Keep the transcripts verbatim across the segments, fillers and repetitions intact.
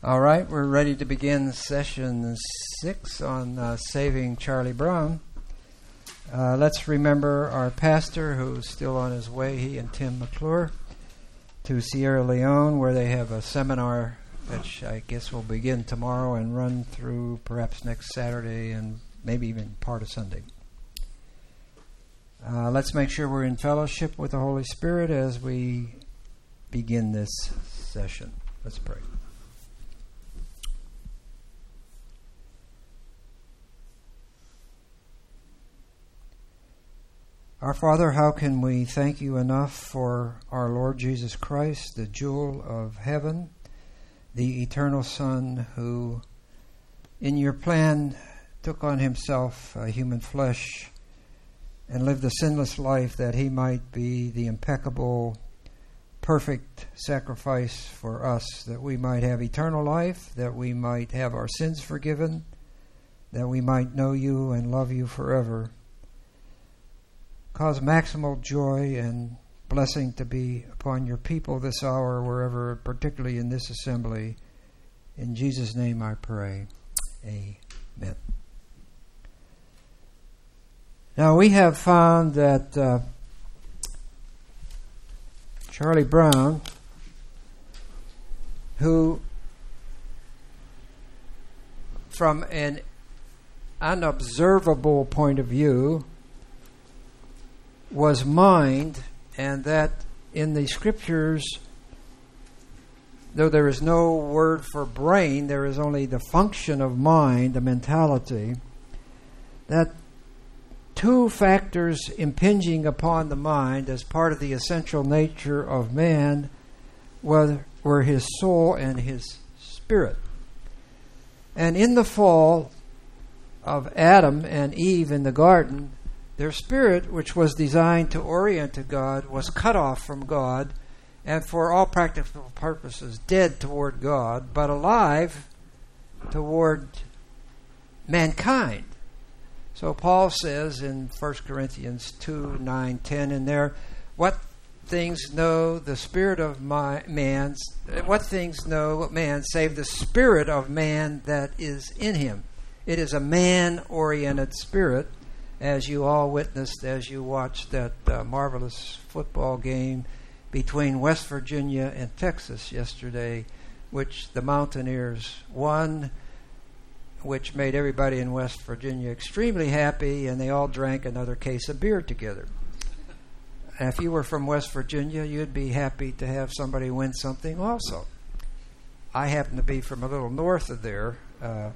All right, we're ready to begin session six on uh, Saving Charlie Brown. Uh, let's remember our pastor who's still on his way, he and Tim McClure, to Sierra Leone, where they have a seminar which I guess will begin tomorrow and run through perhaps next Saturday and maybe even part of Sunday. Uh, let's make sure we're in fellowship with the Holy Spirit as we begin this session. Let's pray. Our Father, how can we thank you enough for our Lord Jesus Christ, the jewel of heaven, the eternal Son who, in your plan, took on himself a human flesh and lived a sinless life that he might be the impeccable, perfect sacrifice for us, that we might have eternal life, that we might have our sins forgiven, that we might know you and love you forever. Cause maximal joy and blessing to be upon your people this hour, wherever, particularly in this assembly. In Jesus' name I pray. Amen. Now we have found that uh, Charlie Brown, who from an unobservable point of view was mind, and that in the scriptures, though there is no word for brain, there is only the function of mind, the mentality, that two factors impinging upon the mind as part of the essential nature of man were, were his soul and his spirit. And in the fall of Adam and Eve in the garden, their spirit, which was designed to orient to God, was cut off from God and for all practical purposes dead toward God, but alive toward mankind. So Paul says in First Corinthians two, nine, ten in there, what things know the spirit of my, man, what things know man save the spirit of man that is in him. It is a man-oriented spirit, as you all witnessed as you watched that uh, marvelous football game between West Virginia and Texas yesterday, which the Mountaineers won, which made everybody in West Virginia extremely happy, and they all drank another case of beer together. And if you were from West Virginia, you'd be happy to have somebody win something also. I happen to be from a little north of there, uh,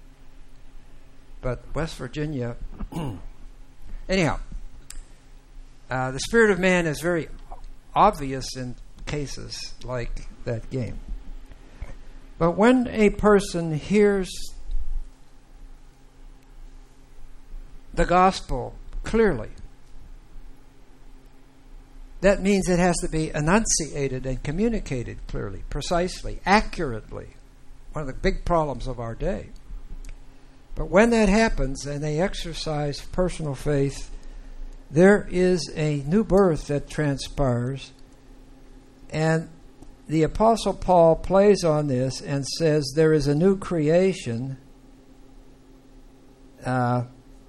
but West Virginia... Anyhow, uh, the spirit of man is very obvious in cases like that game. But when a person hears the gospel clearly, that means it has to be enunciated and communicated clearly, precisely, accurately. One of the big problems of our day. But when that happens and they exercise personal faith, there is a new birth that transpires. And the Apostle Paul plays on this and says there is a new creation uh,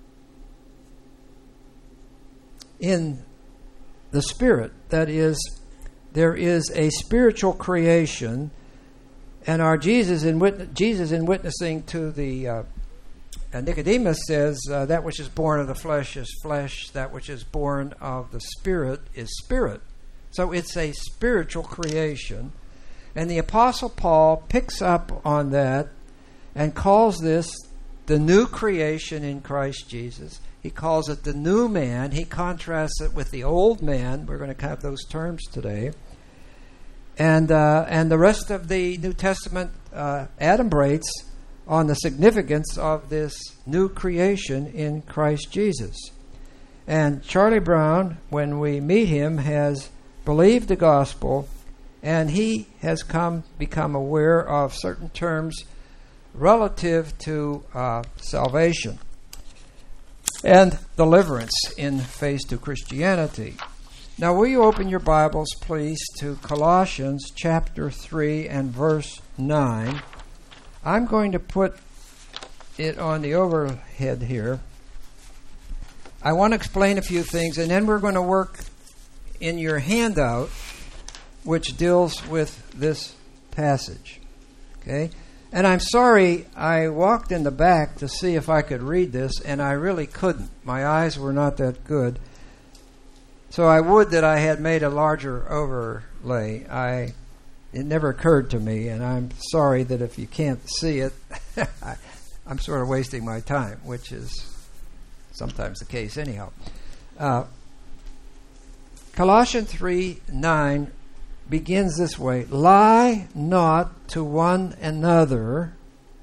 in the Spirit. That is, there is a spiritual creation. And our Jesus in, wit- Jesus in witnessing to the... Uh, And Nicodemus says, uh, that which is born of the flesh is flesh, that which is born of the Spirit is spirit. So it's a spiritual creation. And the Apostle Paul picks up on that and calls this the new creation in Christ Jesus. He calls it the new man. He contrasts it with the old man. We're going to have those terms today. And, uh, and the rest of the New Testament uh, adumbrates on the significance of this new creation in Christ Jesus. And Charlie Brown, when we meet him, has believed the gospel, and he has come become aware of certain terms relative to uh, salvation and deliverance in face to Christianity. Now, will you open your Bibles, please, to Colossians chapter three and verse nine. I'm going to put it on the overhead here. I want to explain a few things, and then we're going to work in your handout, which deals with this passage. Okay? And I'm sorry, I walked in the back to see if I could read this, and I really couldn't. My eyes were not that good. So I would that I had made a larger overlay. I it never occurred to me, and I'm sorry that if you can't see it, I, I'm sort of wasting my time, which is sometimes the case anyhow. Uh, Colossians three nine begins this way: lie not to one another,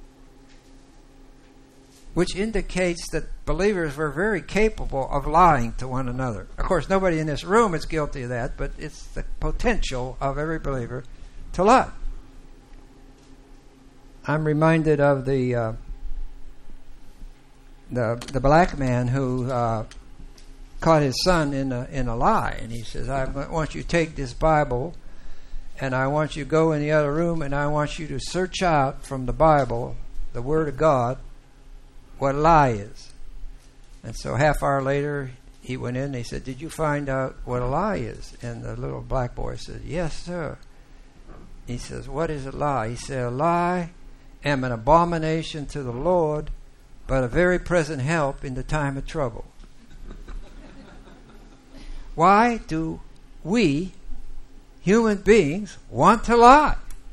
which indicates that believers were very capable of lying to one another. Of course, nobody in this room is guilty of that, but it's the potential of every believer to lie. I'm reminded of the uh, the the black man who uh, caught his son in a in a lie, and he says, "I want you to take this Bible, and I want you to go in the other room, and I want you to search out from the Bible, the Word of God, what a lie is." And so half hour later, he went in and he said, "Did you find out what a lie is?" And the little black boy said, "Yes, sir." He says, "What is a lie?" He said, "A lie am an abomination to the Lord, but a very present help in the time of trouble." Why do we, human beings, want to lie?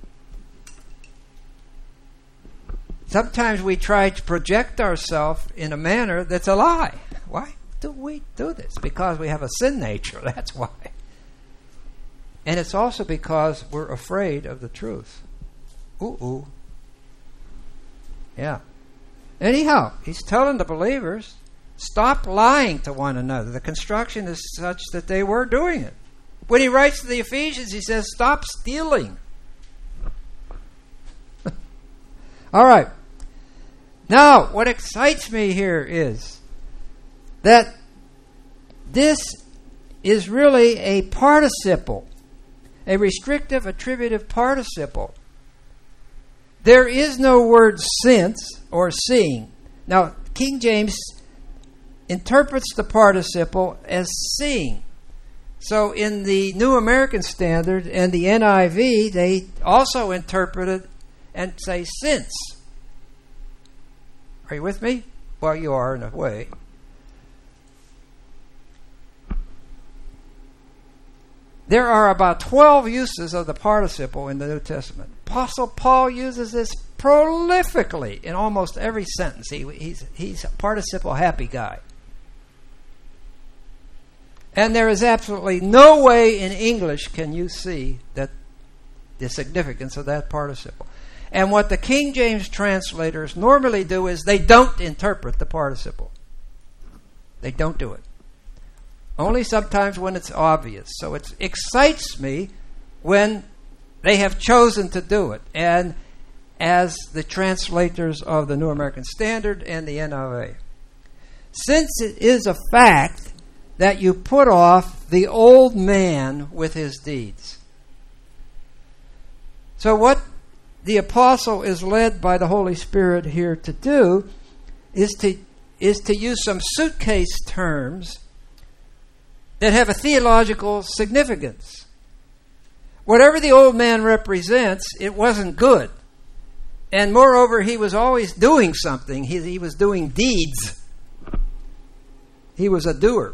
Sometimes we try to project ourselves in a manner that's a lie. Why do we do this? Because we have a sin nature, that's why. And it's also because we're afraid of the truth. Ooh, ooh. Yeah. Anyhow, he's telling the believers, stop lying to one another. The construction is such that they were doing it. When he writes to the Ephesians, he says, stop stealing. All right. Now, what excites me here is that this is really a participle, a restrictive attributive participle. There is no word since or seeing. Now, King James interprets the participle as seeing. So in the New American Standard and the N I V, they also interpret it and say since. Are you with me? Well, you are in a way. There are about twelve uses of the participle in the New Testament. Apostle Paul uses this prolifically in almost every sentence. He, he's, he's a participle happy guy. And there is absolutely no way in English can you see that the significance of that participle. And what the King James translators normally do is they don't interpret the participle. They don't do it. Only sometimes when it's obvious. So it excites me when they have chosen to do it. And as the translators of the New American Standard and the N I V. Since it is a fact that you put off the old man with his deeds. So what the apostle is led by the Holy Spirit here to do is to is to use some suitcase terms that have a theological significance. Whatever the old man represents, it wasn't good. And moreover, he was always doing something. He, he was doing deeds. He was a doer.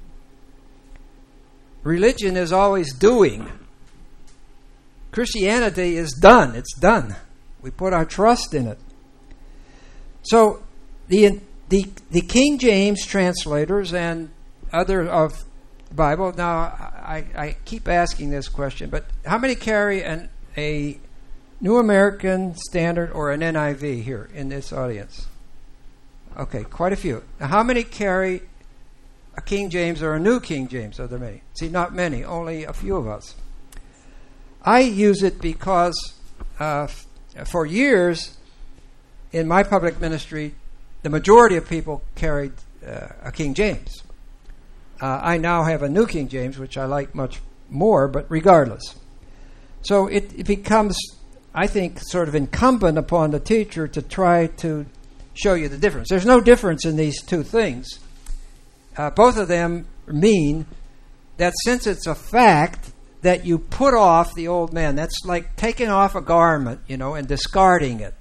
Religion is always doing. Christianity is done. It's done. We put our trust in it. So the the the King James translators and other of the Bible. Now I, I keep asking this question, but how many carry an a New American Standard or an N I V here in this audience? Okay, quite a few. Now, how many carry a King James or a New King James? Are there many? See, not many. Only a few of us. I use it because uh, f- for years in my public ministry, the majority of people carried uh, a King James. Uh, I now have a New King James, which I like much more, but regardless. So it, it becomes I think, sort of incumbent upon the teacher to try to show you the difference. There's no difference in these two things. Uh, both of them mean that since it's a fact that you put off the old man, that's like taking off a garment, you know, and discarding it.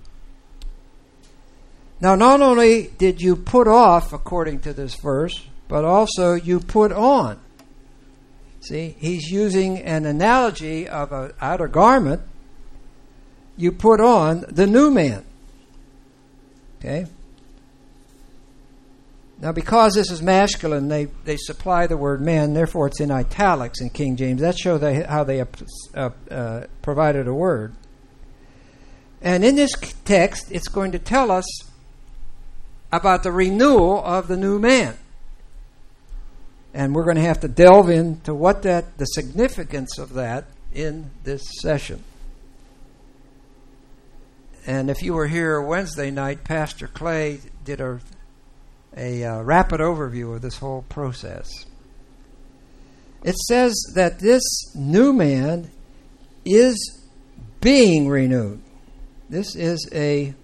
Now, not only did you put off, according to this verse, but also you put on. See, he's using an analogy of an outer garment. You put on the new man. Okay? Now, because this is masculine, they, they supply the word man, therefore it's in italics in King James. That shows they, how they uh, uh, provided a word. And in this text, it's going to tell us about the renewal of the new man. And we're going to have to delve into what that, the significance of that in this session. And if you were here Wednesday night, Pastor Clay did a, a uh, rapid overview of this whole process. It says that this new man is being renewed. This is a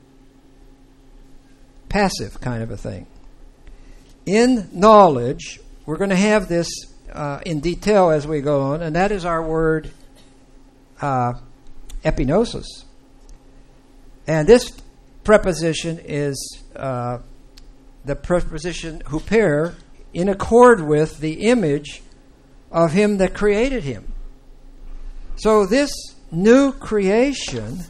passive kind of a thing. In knowledge, we're going to have this uh, in detail as we go on, and that is our word uh, epinosis. And this preposition is uh, the preposition huper, in accord with the image of him that created him. So this new creation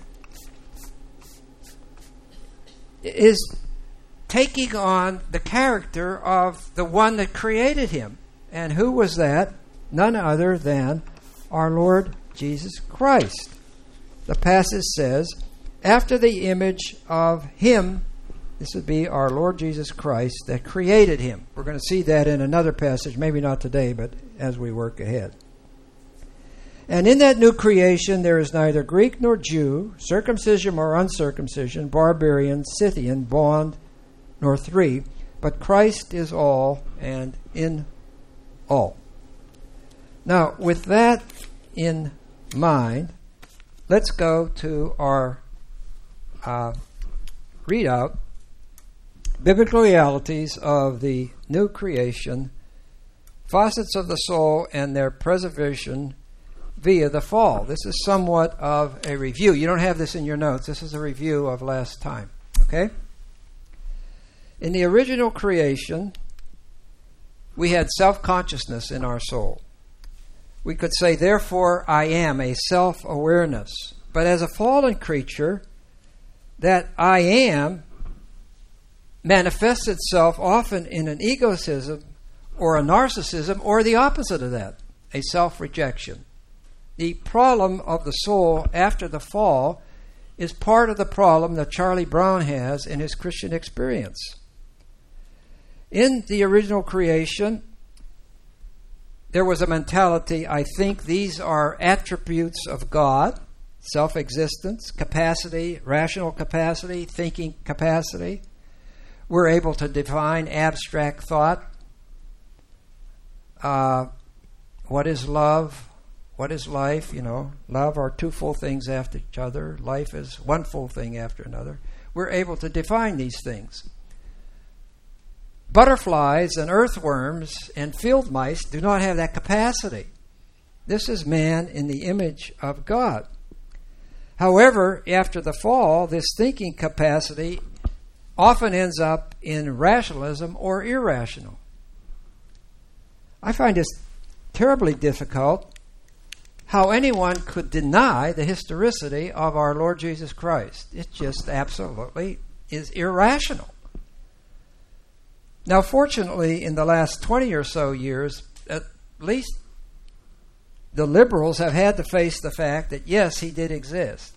is taking on the character of the one that created him. And who was that? None other than our Lord Jesus Christ. The passage says, after the image of him, this would be our Lord Jesus Christ that created him. We're going to see that in another passage, maybe not today, but as we work ahead. And in that new creation, there is neither Greek nor Jew, circumcision or uncircumcision, barbarian, Scythian, bond, nor free, but Christ is all and in all. Now, with that in mind, let's go to our uh, readout, Biblical Realities of the New Creation, Facets of the Soul and Their Preservation via the Fall. This is somewhat of a review. You don't have this in your notes. This is a review of last time. Okay? In the original creation, we had self-consciousness in our soul. We could say, therefore, I am, a self-awareness. But as a fallen creature, that I am manifests itself often in an egotism or a narcissism or the opposite of that, a self-rejection. The problem of the soul after the fall is part of the problem that Charlie Brown has in his Christian experience. In the original creation, there was a mentality, I think these are attributes of God, self-existence, capacity, rational capacity, thinking capacity. We're able to define abstract thought. Uh, what is love? What is life? You know, love are two full things after each other. Life is one full thing after another. We're able to define these things. Butterflies and earthworms and field mice do not have that capacity. This is man in the image of God. However, after the fall, this thinking capacity often ends up in rationalism or irrational. I find this terribly difficult, how anyone could deny the historicity of our Lord Jesus Christ. It just absolutely is irrational. Now, fortunately, in the last twenty or so years, at least the liberals have had to face the fact that, yes, he did exist.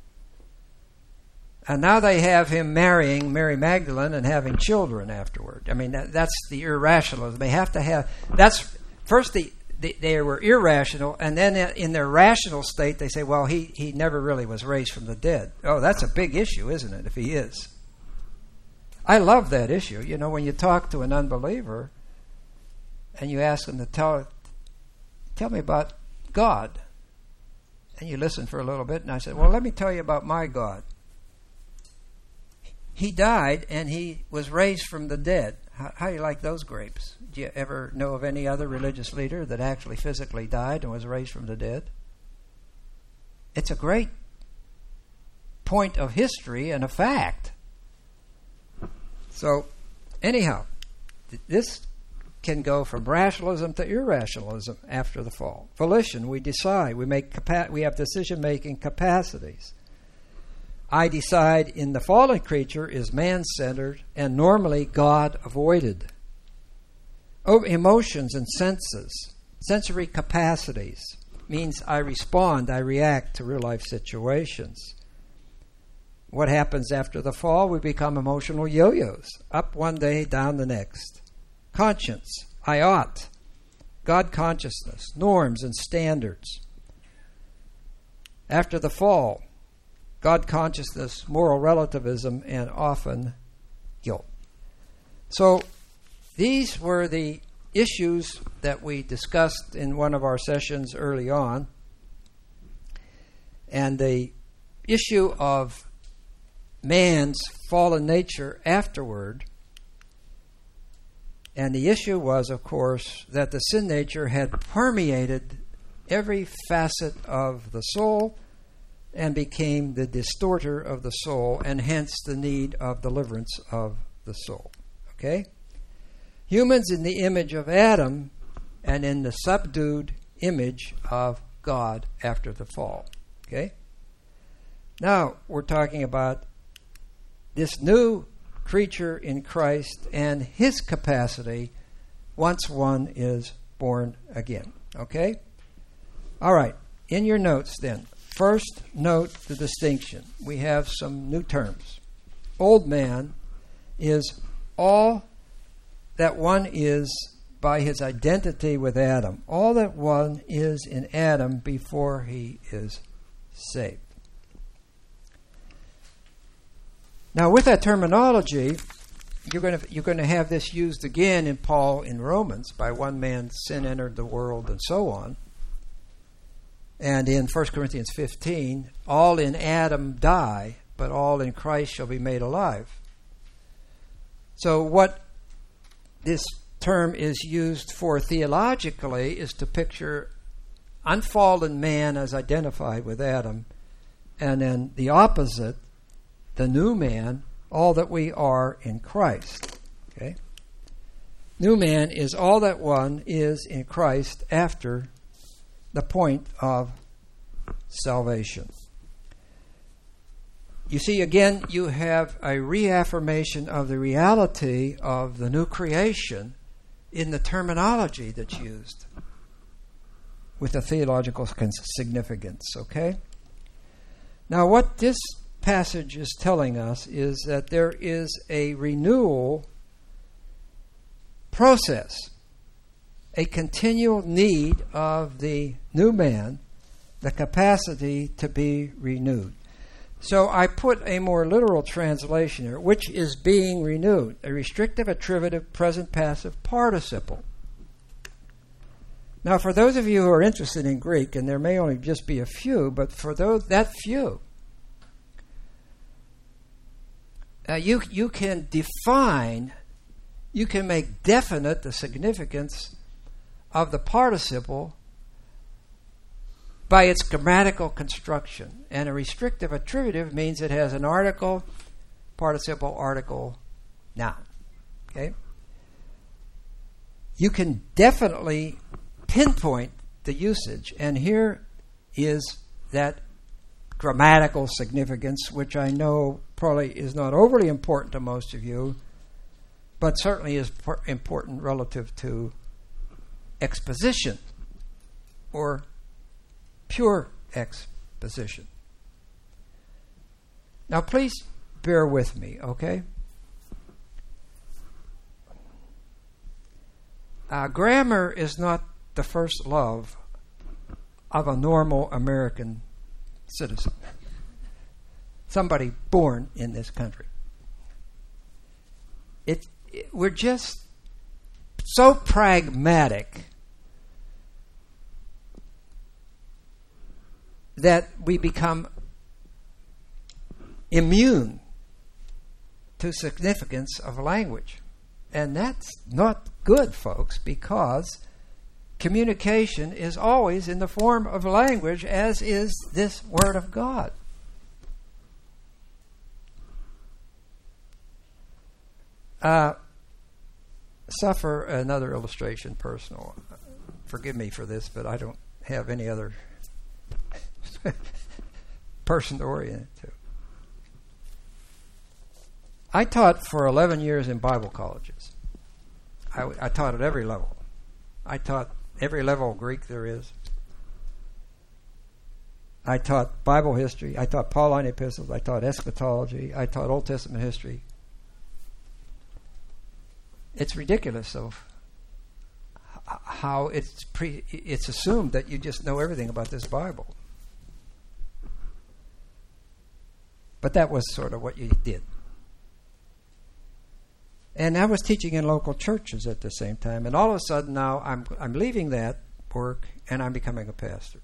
And now they have him marrying Mary Magdalene and having children afterward. I mean, that, that's the irrationalism. They have to have... That's first, the, the, they were irrational, and then in their rational state, they say, well, he, he never really was raised from the dead. Oh, that's a big issue, isn't it, if he is? I love that issue. You know, when you talk to an unbeliever and you ask them to tell, tell me about God. And you listen for a little bit, and I said, well, let me tell you about my God. He died, and he was raised from the dead. How, how do you like those grapes? Do you ever know of any other religious leader that actually physically died and was raised from the dead? It's a great point of history and a fact. So, anyhow, this can go from rationalism to irrationalism after the fall. Volition, we decide, we make capa- we have decision-making capacities. I decide in the fallen creature is man-centered and normally God-avoided. Oh, emotions and senses, sensory capacities, means I respond, I react to real-life situations. What happens after the fall? We become emotional yo-yos, up one day, down the next. Conscience, I ought, God consciousness, norms and standards. After the fall, God consciousness, moral relativism, and often guilt. So these were the issues that we discussed in one of our sessions early on. And the issue of man's fallen nature afterward. And the issue was, of course, that the sin nature had permeated every facet of the soul and became the distorter of the soul, and hence the need of deliverance of the soul. Okay? Humans in the image of Adam and in the subdued image of God after the fall. Okay? Now we're talking about this new creature in Christ and his capacity once one is born again. Okay? All right. In your notes then, first note the distinction. We have some new terms. Old man is all that one is by his identity with Adam. All that one is in Adam before he is saved. Now, with that terminology, you're going to you're going to have this used again in Paul in Romans. By one man sin entered the world, and so on. And in First Corinthians fifteen, all in Adam die, but all in Christ shall be made alive. So what this term is used for theologically is to picture unfallen man as identified with Adam, and then the opposite, the new man, all that we are in Christ. Okay? New man is all that one is in Christ after the point of salvation. You see, again, you have a reaffirmation of the reality of the new creation in the terminology that's used with a theological significance, okay? Now, what this passage is telling us is that there is a renewal process, a continual need of the new man, the capacity to be renewed. So I put a more literal translation here, which is being renewed, a restrictive, attributive, present passive participle. Now, for those of you who are interested in Greek, and there may only just be a few, but for those that few, uh, you you can define, you can make definite the significance of the participle by its grammatical construction. And a restrictive attributive means it has an article, participle, article, noun. Okay? You can definitely pinpoint the usage, and here is that grammatical significance, which I know probably is not overly important to most of you, but certainly is important relative to exposition or pure exposition. Now, please bear with me, okay? Uh, grammar is not the first love of a normal American citizen, somebody born in this country. It, it we're just so pragmatic that we become immune to significance of language. And that's not good, folks, because communication is always in the form of language, as is this Word of God. Uh, suffer another illustration personal. Forgive me for this, but I don't have any other person to orient it to. I taught for eleven years in Bible colleges. I, I taught at every level. I taught every level of Greek there is. I taught Bible history. I taught Pauline epistles. I taught eschatology. I taught Old Testament history. It's ridiculous of how it's pre, it's assumed that you just know everything about this Bible. But that was sort of what you did. And I was teaching in local churches at the same time. And all of a sudden now I'm I'm leaving that work and I'm becoming a pastor.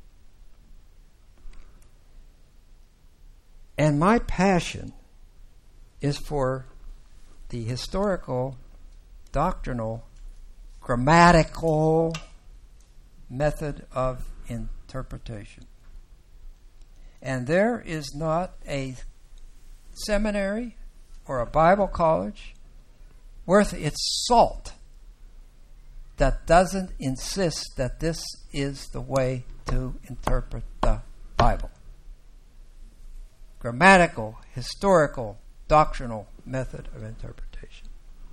And my passion is for the historical, doctrinal, grammatical method of interpretation. And there is not a seminary or a Bible college worth its salt that doesn't insist that this is the way to interpret the Bible. Grammatical, historical, doctrinal method of interpretation.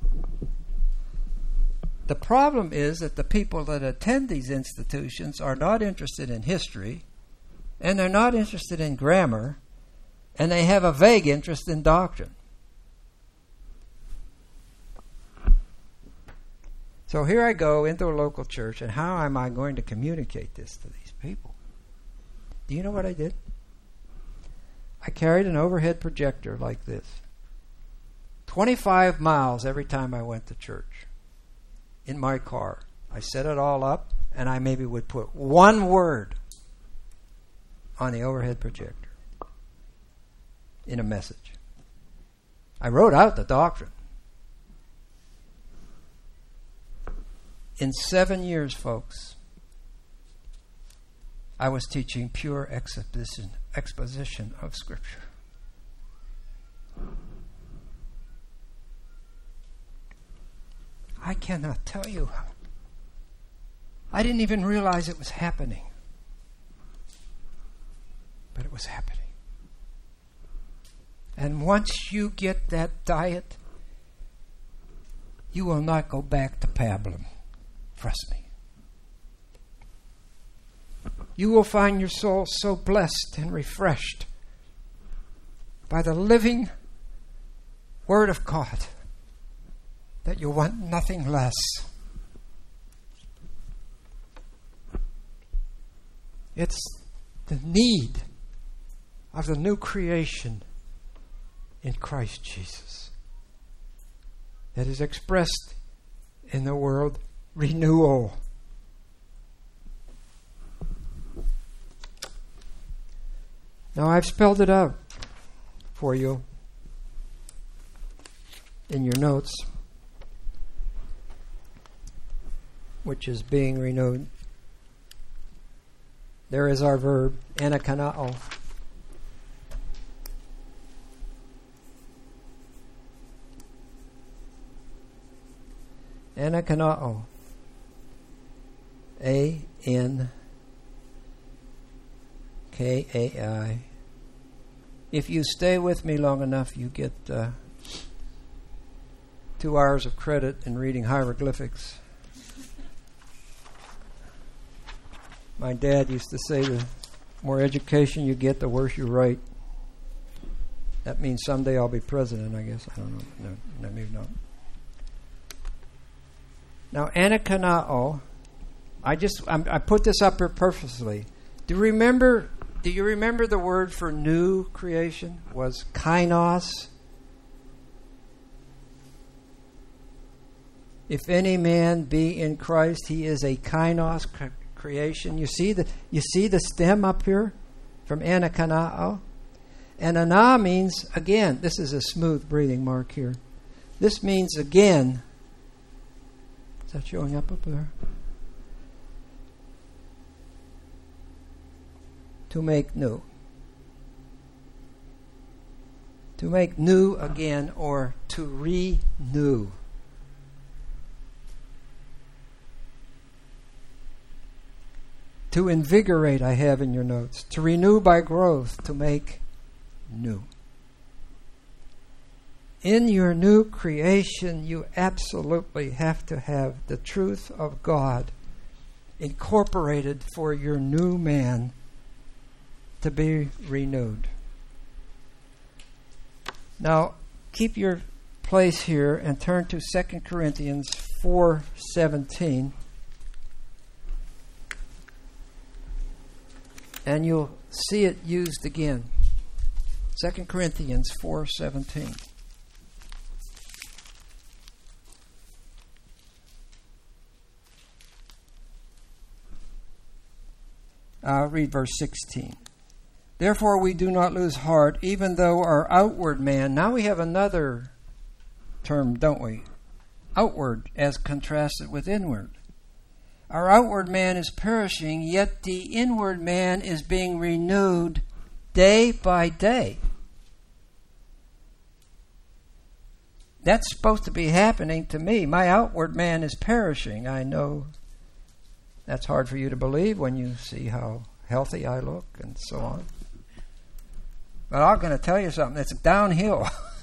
The problem is that the people that attend these institutions are not interested in history, and they're not interested in grammar, and they have a vague interest in doctrine. So here I go into a local church, and how am I going to communicate this to these people? Do you know what I did? I carried an overhead projector like this. twenty-five miles every time I went to church. In my car. I set it all up, and I maybe would put one word on the overhead projector in a message. I wrote out the doctrine. In seven years, folks, I was teaching pure exposition, exposition of Scripture. I cannot tell you. I didn't even realize it was happening. But it was happening. And once you get that diet, you will not go back to pablum. Trust me. You will find your soul so blessed and refreshed by the living Word of God that you want nothing less. It's the need of the new creation in Christ Jesus that is expressed in the word renewal. Now I've spelled it out for you in your notes, which is being renewed. There is our verb, anakanao. Anakanao. A N K A I. If you stay with me long enough, you get uh, two hours of credit in reading hieroglyphics. My dad used to say the more education you get, the worse you write. That means someday I'll be president, I guess. I don't know. No, no maybe not. Now, anakanao, I just I'm, I put this up here purposely. Do you remember? Do you remember the word for new creation was kainos? If any man be in Christ, he is a kainos cre- creation. You see the you see the stem up here? from anakanao. And ana means again. This is a smooth breathing mark here. This means again. Is that showing up up there? To make new. To make new again, or to renew. To invigorate, I have in your notes. To renew by growth, to make new. In your new creation, you absolutely have to have the truth of God incorporated for your new man to be renewed. Now, keep your place here and turn to Second Corinthians four seventeen. And you'll see it used again. Second Corinthians four seventeen. I'll read verse sixteen. Therefore we do not lose heart, even though our outward man... Now we have another term, don't we? Outward as contrasted with inward. Our outward man is perishing, yet the inward man is being renewed day by day. That's supposed to be happening to me. My outward man is perishing. I know that's hard for you to believe when you see how healthy I look and so on. But I'm going to tell you something. It's downhill.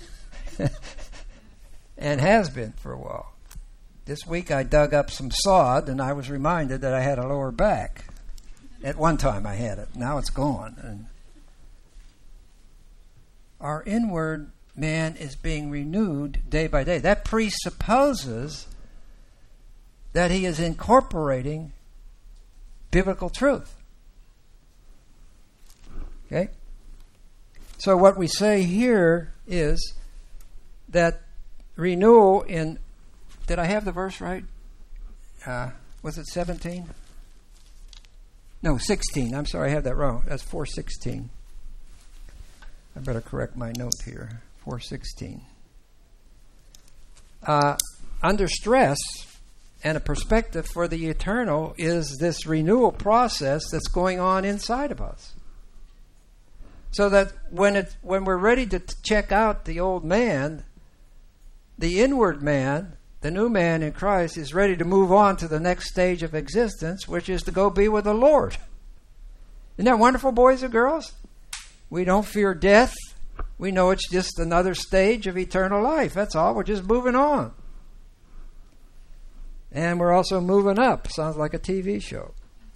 And has been for a while. This week I dug up some sod and I was reminded that I had a lower back. At one time I had it. Now it's gone. And our inward man is being renewed day by day. That presupposes that he is incorporating biblical truth. Okay? So what we say here is that renewal in... Did I have the verse right? Uh, was it seventeen? No, sixteen. I'm sorry, I have that wrong. That's four sixteen. I better correct my note here. four sixteen. Uh, under stress and a perspective for the eternal is this renewal process that's going on inside of us. So that when it when we're ready to t- check out the old man, the inward man, the new man in Christ, is ready to move on to the next stage of existence, which is to go be with the Lord. Isn't that wonderful, boys and girls? We don't fear death. We know it's just another stage of eternal life. That's all. We're just moving on. And we're also moving up. Sounds like a T V show.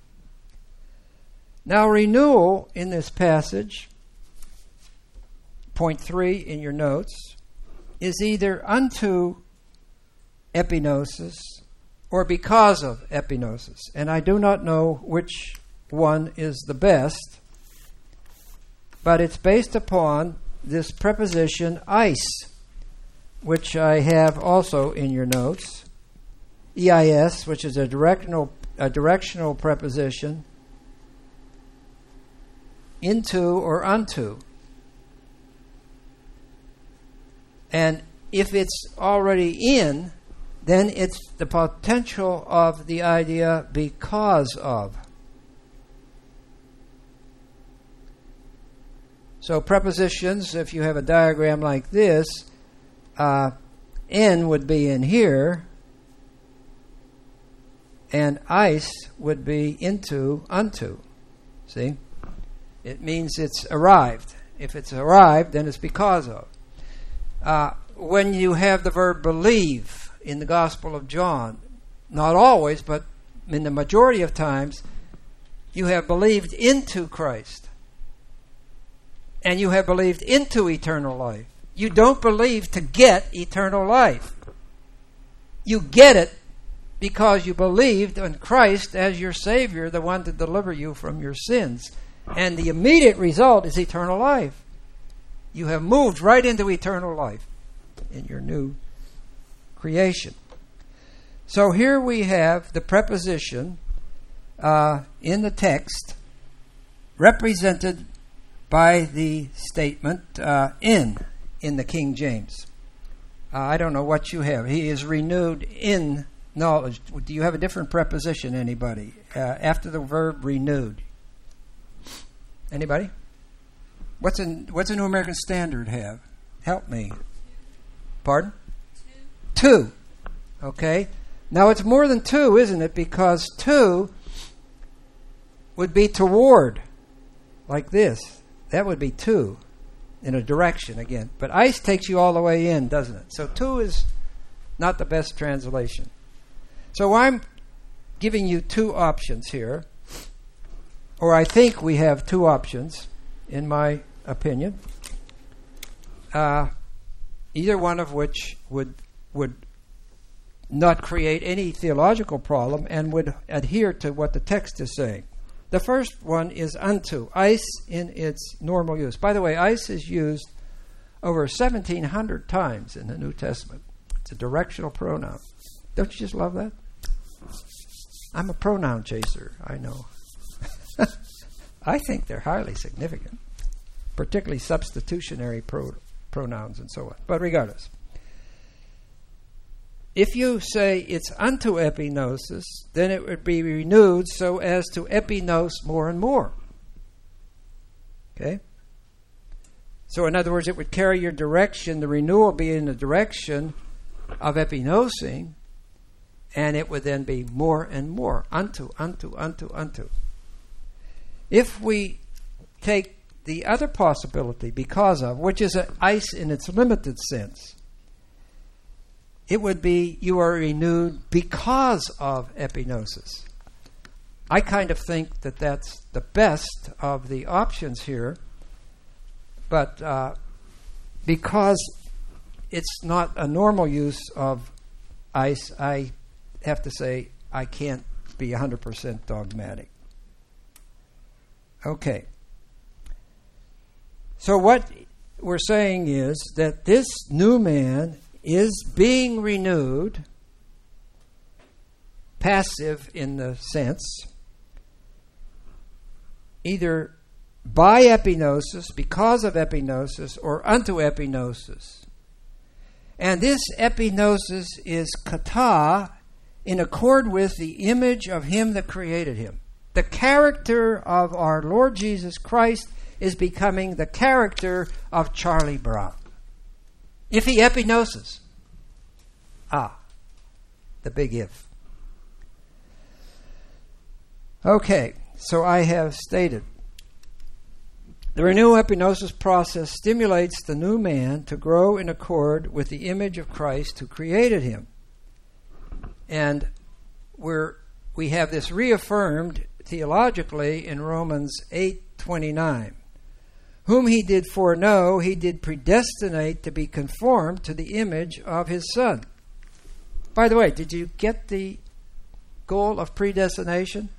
Now, renewal in this passage, point three in your notes, is either unto epinosis or because of epinosis. And I do not know which one is the best, but it's based upon this preposition eis, which I have also in your notes. E I S, which is a directional a directional preposition, into or unto. And if it's already in, then it's the potential of the idea because of. So prepositions, if you have a diagram like this, uh, in would be in here, and eis would be into, unto. See? It means it's arrived. If it's arrived, then it's because of. Uh, when you have the verb believe in the Gospel of John, not always, but in the majority of times, you have believed into Christ. And you have believed into eternal life. You don't believe to get eternal life. You get it because you believed in Christ as your Savior, the one to deliver you from your sins. And the immediate result is eternal life. You have moved right into eternal life in your new creation. So here we have the preposition uh, in the text represented by the statement uh, in, in the King James. Uh, I don't know what you have. He is renewed in knowledge. Do you have a different preposition, anybody? Uh, after the verb renewed. Anybody? What's in, what's a New American Standard have? Help me. Pardon? Two. Two. Okay. Now it's more than two, isn't it? Because two would be toward, like this. That would be two in a direction again. But ice takes you all the way in, doesn't it? So two is not the best translation. So I'm giving you two options here. Or I think we have two options, in my opinion. Uh, either one of which would would not create any theological problem and would adhere to what the text is saying. The first one is unto, ice in its normal use. By the way, ice is used over seventeen hundred times in the New Testament. It's a directional pronoun. Don't you just love that? I'm a pronoun chaser, I know. I think they're highly significant, particularly substitutionary pro- pronouns and so on. But regardless, if you say it's unto epignosis, then it would be renewed so as to epignose more and more. Okay? So in other words, it would carry your direction, the renewal be in the direction of epignosing, and it would then be more and more, unto, unto, unto, unto. If we take the other possibility, because of, which is a ice in its limited sense, it would be you are renewed because of epignosis. I kind of think that that's the best of the options here, but uh, because it's not a normal use of ice, I have to say I can't be one hundred percent dogmatic. Okay. So what we're saying is that this new man is being renewed, passive in the sense, either by epignosis, because of epignosis, or unto epignosis. And this epignosis is kata, in accord with the image of him that created him. The character of our Lord Jesus Christ is becoming the character of Charlie Brown. If he epignoses. Ah, the big if. Okay, so I have stated. The renewal epignosis process stimulates the new man to grow in accord with the image of Christ who created him. And we're, we have this reaffirmed theologically in Romans eight twenty-nine. Whom he did foreknow, he did predestinate to be conformed to the image of his Son. By the way, did you get the goal of predestination?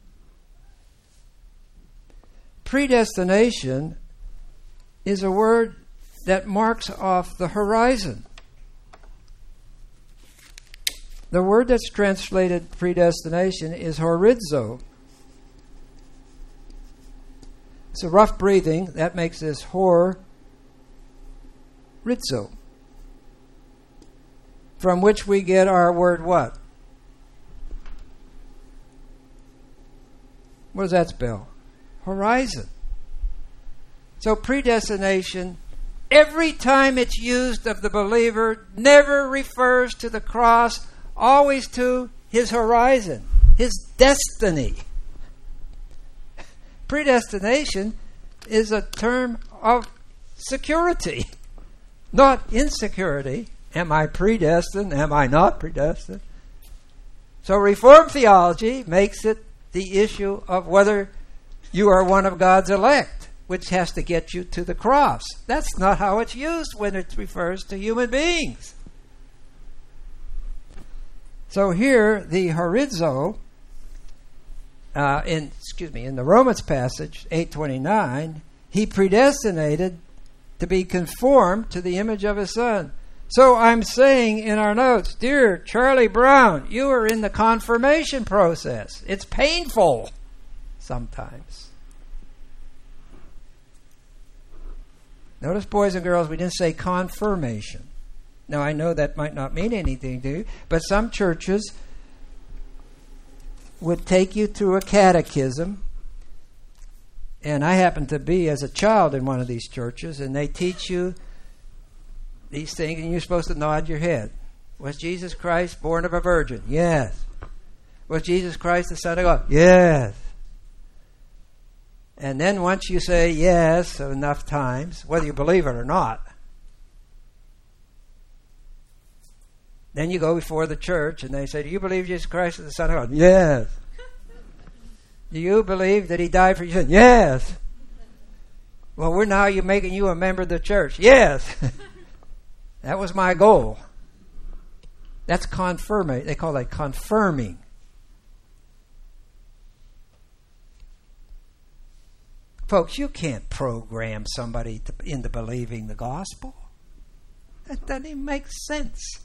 Predestination is a word that marks off the horizon. The word that's translated predestination is horizo. It's a rough breathing. That makes this hor rizzo, from which we get our word what? What does that spell? Horizon. So predestination, every time it's used of the believer, never refers to the cross, always to his horizon, his destiny. Predestination is a term of security, not insecurity. Am I predestined? Am I not predestined? So Reformed theology makes it the issue of whether you are one of God's elect, which has to get you to the cross. That's not how it's used when it refers to human beings. So here, the horizo, uh, in excuse me, in the Romans passage eight twenty-nine, he predestinated to be conformed to the image of his Son. So I'm saying in our notes, dear Charlie Brown, you are in the confirmation process. It's painful sometimes. Notice, boys and girls, we didn't say confirmation. Now, I know that might not mean anything to you, but some churches would take you through a catechism. And I happened to be as a child in one of these churches, and they teach you these things, and you're supposed to nod your head. Was Jesus Christ born of a virgin? Yes. Was Jesus Christ the Son of God? Yes. And then once you say yes enough times, whether you believe it or not, then you go before the church and they say, do you believe Jesus Christ is the Son of God? Yes. Do you believe that He died for you? Yes. Well, we're now you making you a member of the church. Yes. That was my goal. That's confirming. They call that confirming. Folks, you can't program somebody to, into believing the gospel. That doesn't even make sense.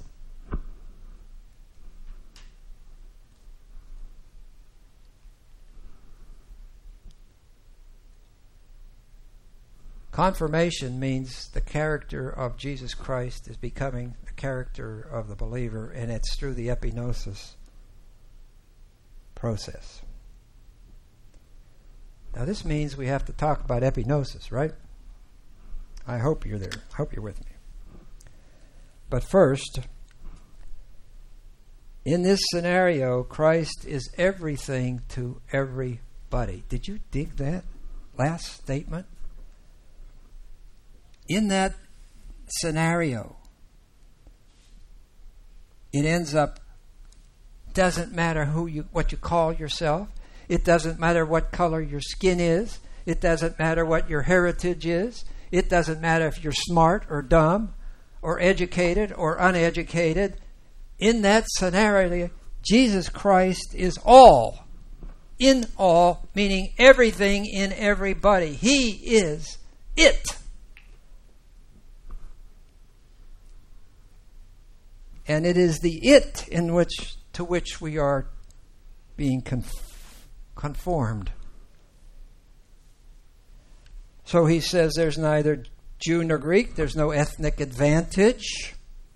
Confirmation means the character of Jesus Christ is becoming the character of the believer, and it's through the epignosis process. Now, this means we have to talk about epignosis, right? I hope you're there. I hope you're with me. But first, in this scenario, Christ is everything to everybody. Did you dig that last statement? In that scenario, it ends up, doesn't matter who you, what you call yourself. It doesn't matter what color your skin is. It doesn't matter what your heritage is. It doesn't matter if you're smart or dumb or educated or uneducated. In that scenario, Jesus Christ is all. In all, meaning everything in everybody. He is it. And it is the it in which to which we are being conf- conformed. So he says there's neither Jew nor Greek. There's no ethnic advantage.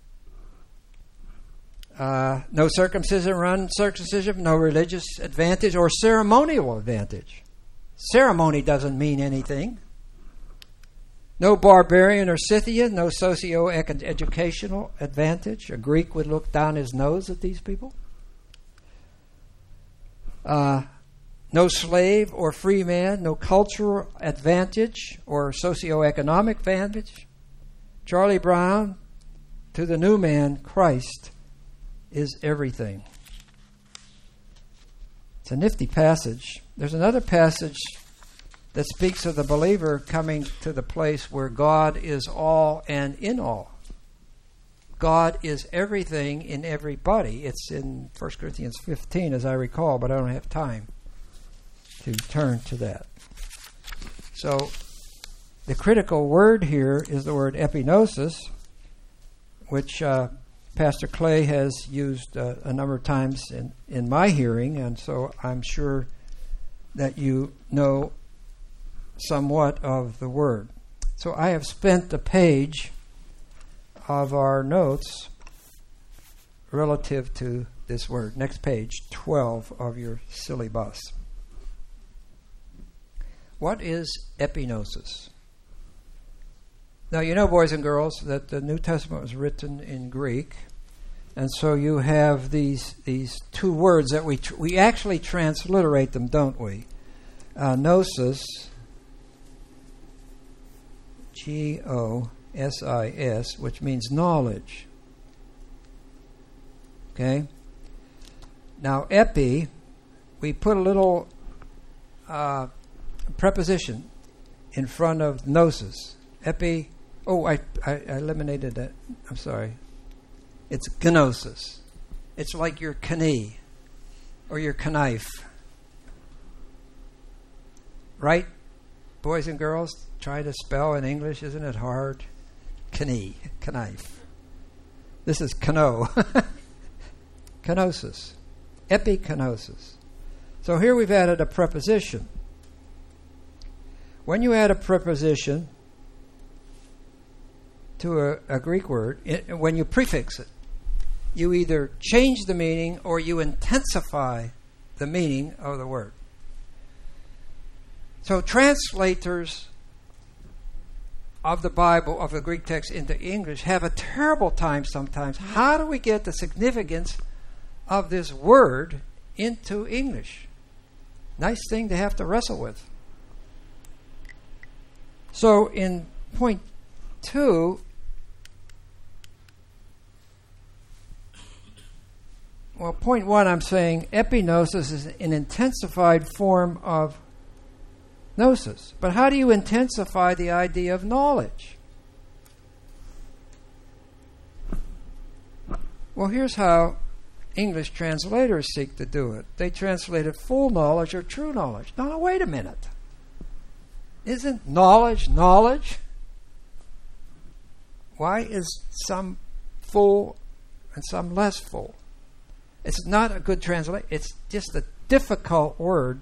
Uh, no circumcision or uncircumcision. No religious advantage or ceremonial advantage. Ceremony doesn't mean anything. No barbarian or Scythian, no socio-educational advantage. A Greek would look down his nose at these people. Uh, no slave or free man, no cultural advantage or socio-economic advantage. Charlie Brown, to the new man, Christ is everything. It's a nifty passage. There's another passage that speaks of the believer coming to the place where God is all and in all. God is everything in everybody. It's in First Corinthians fifteen, as I recall, but I don't have time to turn to that. So, the critical word here is the word epignosis, which uh, Pastor Clay has used uh, a number of times in, in my hearing, and so I'm sure that you know somewhat of the word. So I have spent a page of our notes relative to this word. Next page, twelve of your syllabus. What is epignosis? Now, you know, boys and girls, that the New Testament was written in Greek, and so you have these these two words that we tr- we actually transliterate them, don't we? Uh, gnosis, G O S I S, which means knowledge. Okay? Now, epi, we put a little uh, preposition in front of gnosis. Epi, oh, I, I, I eliminated that. I'm sorry. It's gnosis. It's like your knee or your knife. Right? Boys and girls, try to spell in English. Isn't it hard? Knee, knife. This is kno. Kenosis. Epikenosis. So here we've added a preposition. When you add a preposition, to a, a Greek word, it, when you prefix it, you either change the meaning or you intensify the meaning of the word. So translators of the Bible, of the Greek text into English, have a terrible time sometimes. How do we get the significance of this word into English? Nice thing to have to wrestle with. So in point two, well, point one, I'm saying epignosis is an intensified form of gnosis. But how do you intensify the idea of knowledge? Well, here's how English translators seek to do it. They translated full knowledge or true knowledge. Now, wait a minute. Isn't knowledge knowledge? Why is some full and some less full? It's not a good translation. It's just a difficult word.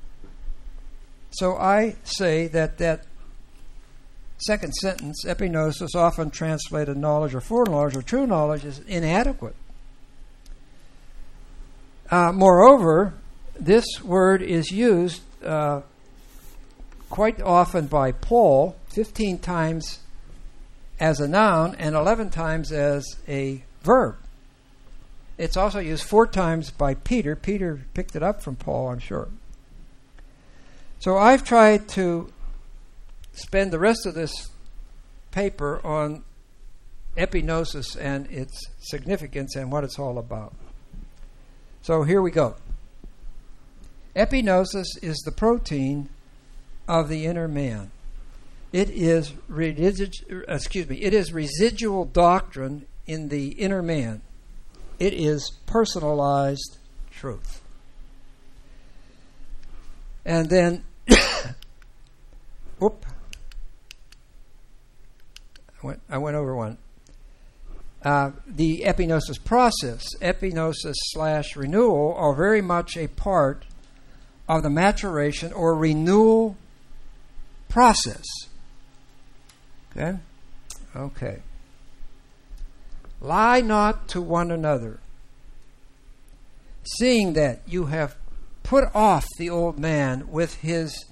So I say that that second sentence, epignosis, often translated knowledge or full knowledge or true knowledge, is inadequate. Uh, moreover, this word is used uh, quite often by Paul, fifteen times as a noun and eleven times as a verb. It's also used four times by Peter. Peter picked it up from Paul, I'm sure. So I've tried to spend the rest of this paper on epignosis and its significance and what it's all about. So here we go. Epignosis is the protein of the inner man. It is resi- excuse me, it is residual doctrine in the inner man. It is personalized truth. And then whoop. I went, I went over one. Uh, the epignosis process, epignosis slash renewal, are very much a part of the maturation or renewal process. Okay? Okay. Lie not to one another, seeing that you have put off the old man with his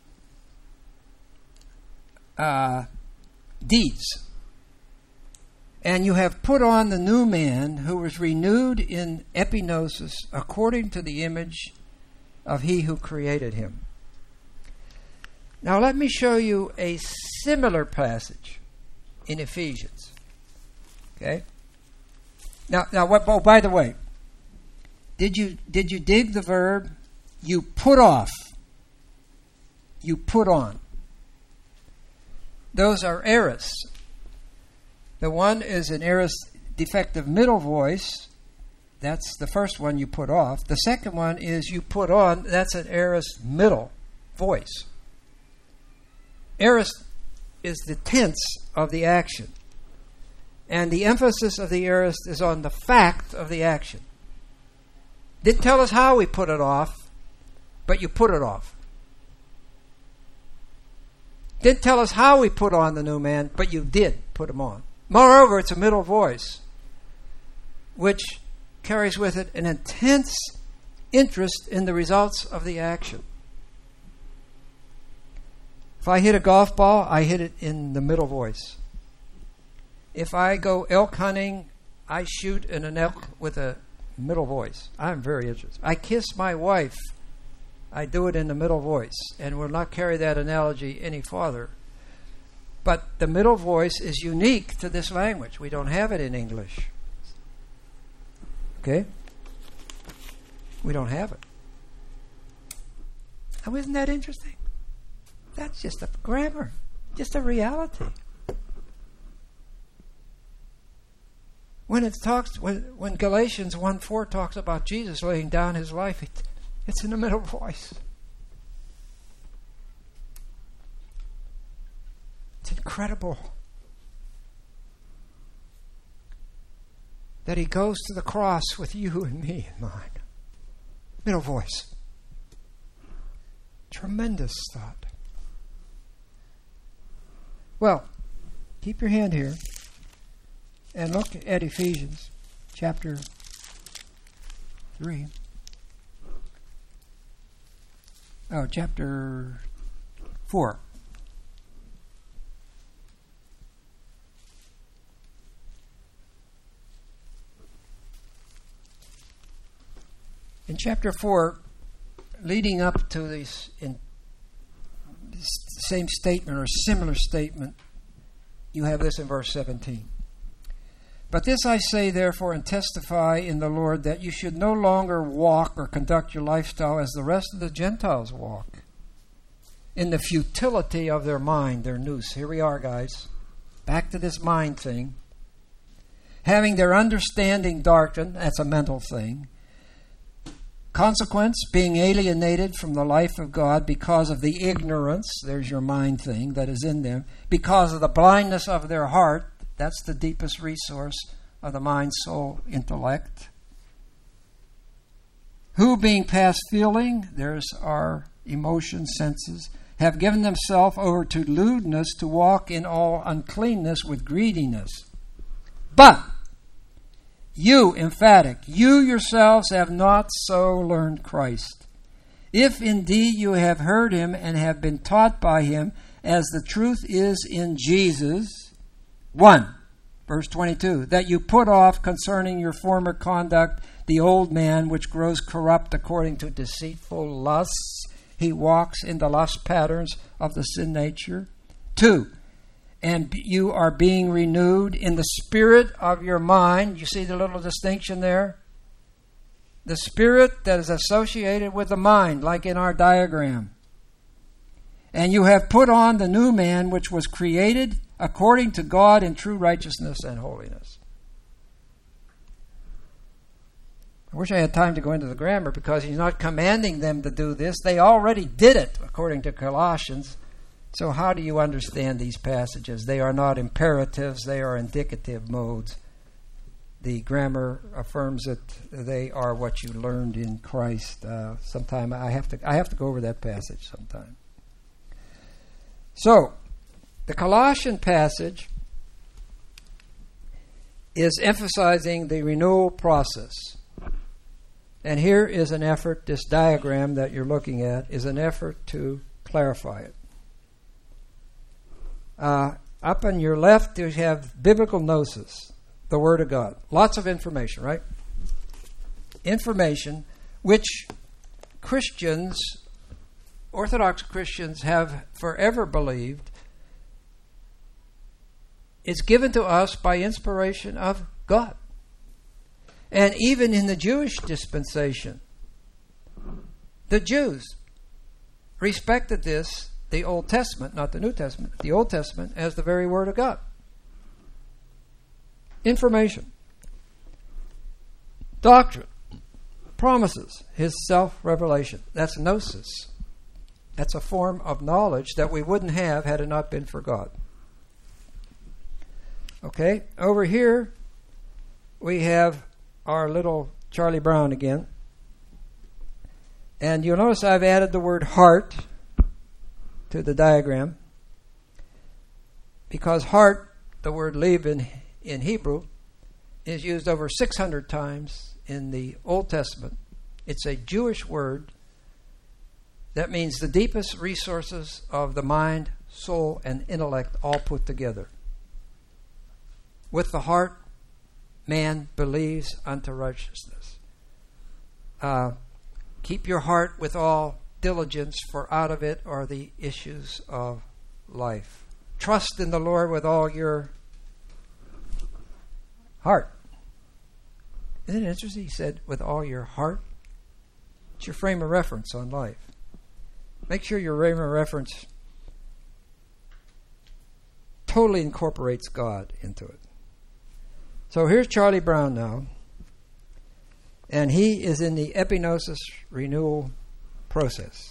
uh, deeds, and you have put on the new man, who was renewed in epignosis according to the image of he who created him. Now let me show you a similar passage in Ephesians. Okay? Now, now, what, oh, by the way, did you did you dig the verb? You put off. You put on. Those are aorist. The one is an aorist defective middle voice. That's the first one you put off. The second one is you put on. That's an aorist middle voice. Aorist is the tense of the action. And the emphasis of the aorist is on the fact of the action. Didn't tell us how we put it off, but you put it off. Didn't tell us how we put on the new man, but you did put him on. Moreover, it's a middle voice, which carries with it an intense interest in the results of the action. If I hit a golf ball, I hit it in the middle voice. If I go elk hunting, I shoot in an elk with a middle voice. I'm very interested. I kiss my wife, I do it in the middle voice, and will not carry that analogy any farther. But the middle voice is unique to this language. We don't have it in English. Okay? We don't have it. Now, isn't that interesting? That's just a grammar, just a reality. When it talks, when, when Galatians one four talks about Jesus laying down his life, it, it's in the middle voice. It's incredible that he goes to the cross with you and me in mind. Middle voice. Tremendous thought. Well, keep your hand here. and look at Ephesians chapter three. Oh, chapter four. In chapter four, leading up to this, in this same statement or similar statement, you have this in verse seventeen. But this I say, therefore, and testify in the Lord, that you should no longer walk or conduct your lifestyle as the rest of the Gentiles walk, in the futility of their mind, their nous. Here we are, guys. Back to this mind thing. Having their understanding darkened, that's a mental thing. Consequence, being alienated from the life of God because of the ignorance, there's your mind thing that is in them, because of the blindness of their heart, that's the deepest resource of the mind, soul, intellect. Who, being past feeling, there's our emotions, senses, have given themselves over to lewdness, to walk in all uncleanness with greediness. But you, emphatic, you yourselves have not so learned Christ. If indeed you have heard him and have been taught by him, as the truth is in Jesus. One, verse twenty-two, that you put off concerning your former conduct the old man which grows corrupt according to deceitful lusts. He walks in the lust patterns of the sin nature. Two, and you are being renewed in the spirit of your mind. You see the little distinction there? The spirit that is associated with the mind, like in our diagram. And you have put on the new man, which was created according to God in true righteousness and holiness. I wish I had time to go into the grammar, because he's not commanding them to do this. They already did it, according to Colossians. So how do you understand these passages? They are not imperatives, they are indicative modes. The grammar affirms that they are what you learned in Christ. Uh, sometime I have to I have to go over that passage sometime. So, the Colossian passage is emphasizing the renewal process. And here is an effort, this diagram that you're looking at is an effort to clarify it. Uh, up on your left, you have biblical gnosis, the Word of God. Lots of information, right? Information which Christians, Orthodox Christians, have forever believed is given to us by inspiration of God. And even in the Jewish dispensation, the Jews respected this, the Old Testament, not the New Testament, the Old Testament, as the very Word of God. Information. Doctrine. Promises. His self-revelation. That's gnosis. That's a form of knowledge that we wouldn't have had it not been for God. Okay, over here we have our little Charlie Brown again. And you'll notice I've added the word heart to the diagram, because heart, the word lev in, in Hebrew, is used over six hundred times in the Old Testament. It's a Jewish word that means the deepest resources of the mind, soul, and intellect all put together. With the heart, man believes unto righteousness. Uh, keep your heart with all diligence, for out of it are the issues of life. Trust in the Lord with all your heart. Isn't it interesting? He said, with all your heart. It's your frame of reference on life. Make sure your frame of reference totally incorporates God into it. So here's Charlie Brown now. And he is in the epignosis renewal process.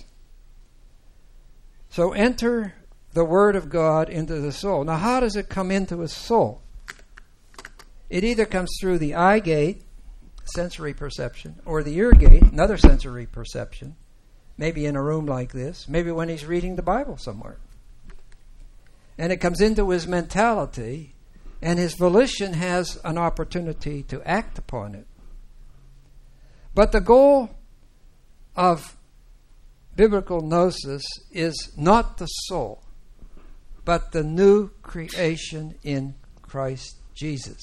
So enter the Word of God into the soul. Now, how does it come into his soul? It either comes through the eye gate, sensory perception, or the ear gate, another sensory perception, maybe in a room like this, maybe when he's reading the Bible somewhere. And it comes into his mentality and his volition has an opportunity to act upon it. But the goal of biblical gnosis is not the soul, but the new creation in Christ Jesus.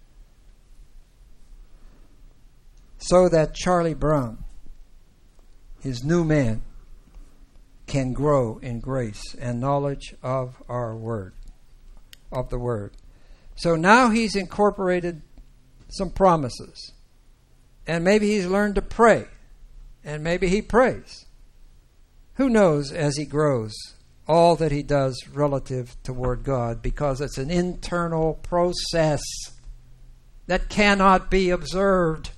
So that Charlie Brown, his new man, can grow in grace and knowledge of our word, of the word. So now he's incorporated some promises. And maybe he's learned to pray. And maybe he prays. Who knows as he grows all that he does relative toward God, because it's an internal process that cannot be observed.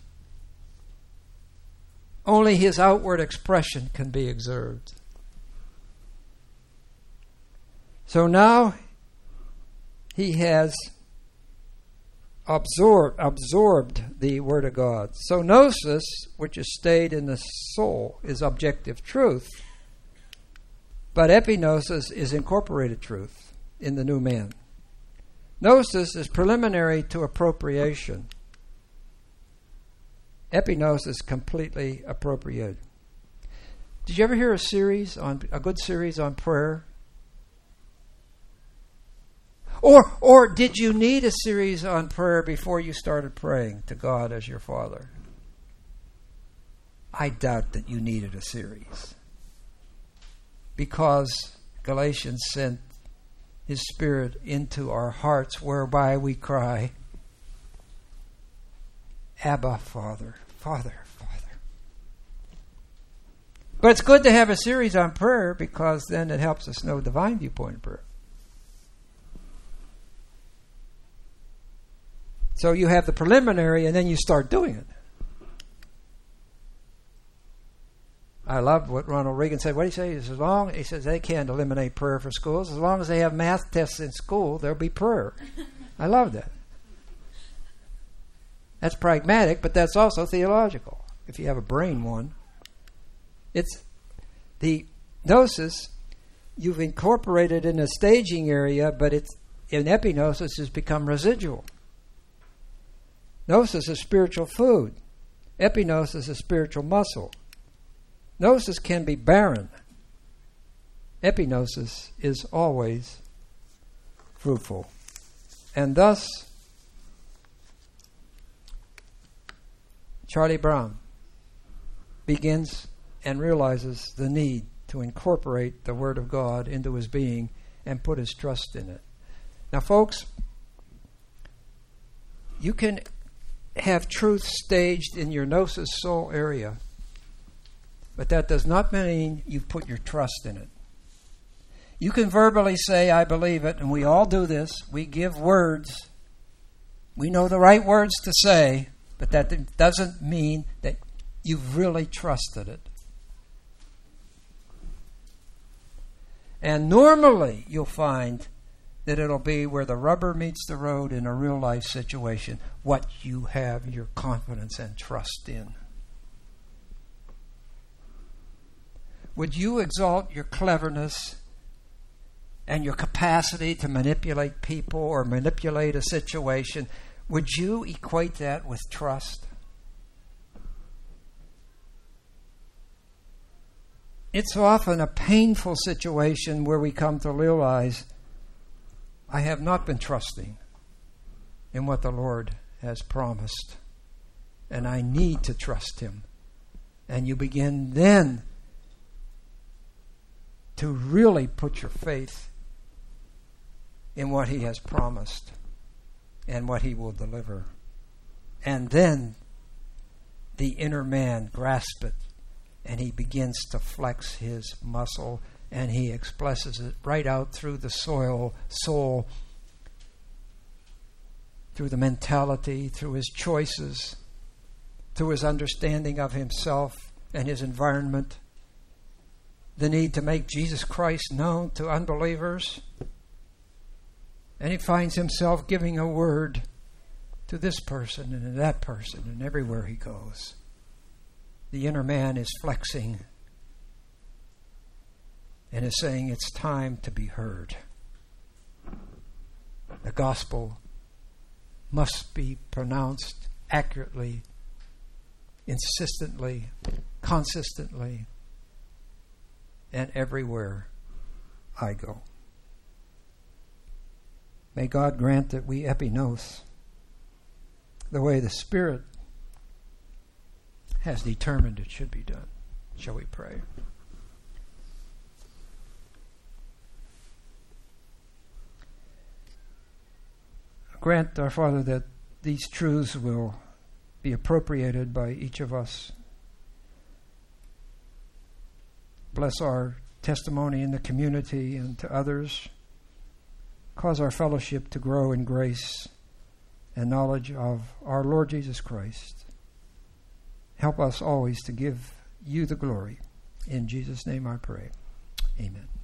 Only his outward expression can be observed. So now he has absorbed, absorbed the Word of God. So gnosis, which is stayed in the soul, is objective truth. But epignosis is incorporated truth in the new man. Gnosis is preliminary to appropriation. Epignosis completely appropriated. Did you ever hear a series on a good series on prayer? Or or did you need a series on prayer before you started praying to God as your Father? I doubt that you needed a series. Because Galatians sent His Spirit into our hearts, whereby we cry, Abba, Father, Father, Father. But it's good to have a series on prayer, because then it helps us know the divine viewpoint of prayer. So you have the preliminary, and then you start doing it. I love what Ronald Reagan said. What did he say? He says, as long, he says they can't eliminate prayer for schools. As long as they have math tests in school, there'll be prayer. I love that. That's pragmatic, but that's also theological, if you have a brain one. It's the gnosis you've incorporated in a staging area, but it's in epignosis has become residual. Gnosis is spiritual food. Epignosis is spiritual muscle. Gnosis can be barren. Epignosis is always fruitful. And thus, Charlie Brown begins and realizes the need to incorporate the Word of God into his being and put his trust in it. Now, folks, you can have truth staged in your gnosis soul area, but that does not mean you've put your trust in it. You can verbally say, I believe it, and we all do this. We give words. We know the right words to say, but that doesn't mean that you've really trusted it. And normally you'll find that it'll be where the rubber meets the road in a real life situation, what you have your confidence and trust in. Would you exalt your cleverness and your capacity to manipulate people or manipulate a situation? Would you equate that with trust? It's often a painful situation where we come to realize, I have not been trusting in what the Lord has promised, and I need to trust Him. And you begin then to really put your faith in what He has promised and what He will deliver. And then the inner man grasps it, and he begins to flex his muscle, and he expresses it right out through the soil, soul, through the mentality, through his choices, through his understanding of himself and his environment, the need to make Jesus Christ known to unbelievers. And he finds himself giving a word to this person and to that person and everywhere he goes. The inner man is flexing and is saying it's time to be heard. The gospel must be pronounced accurately, insistently, consistently, and everywhere I go. May God grant that we epinos the way the Spirit has determined it should be done. Shall we pray? Grant, our Father, that these truths will be appropriated by each of us. Bless our testimony in the community and to others. Cause our fellowship to grow in grace and knowledge of our Lord Jesus Christ. Help us always to give you the glory. In Jesus' name I pray. Amen.